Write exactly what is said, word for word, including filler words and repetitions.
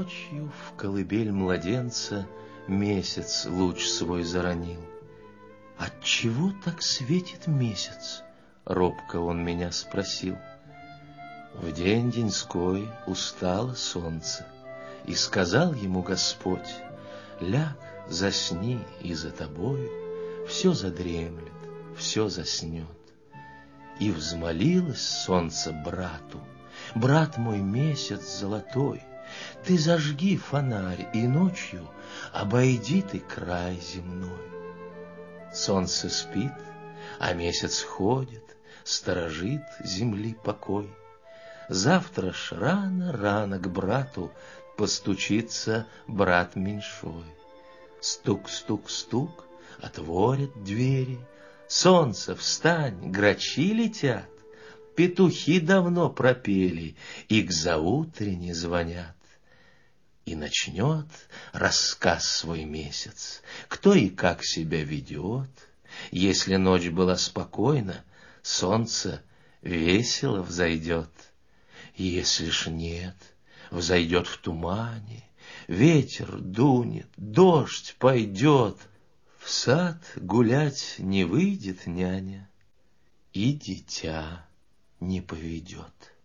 Ночью в колыбель младенца месяц луч свой заронил. Отчего так светит месяц? Робко он меня спросил. В день деньской устало солнце, и сказал ему Господь: ляг, засни, и за тобою все задремлет, все заснет. И взмолилось солнце брату: брат мой, месяц золотой, ты зажги фонарь и ночью обойди ты край земной. Солнце спит, а месяц ходит, сторожит земли покой. Завтра ж рано-рано к брату постучится брат меньшой. Стук-стук-стук, отворят двери. Солнце, встань, грачи летят. Петухи давно пропели и к заутрене звонят. И начнет рассказ свой месяц, кто и как себя ведет. Если ночь была спокойна, солнце весело взойдет. Если ж нет, взойдет в тумане, ветер дунет, дождь пойдет. В сад гулять не выйдет няня, и дитя не поведет.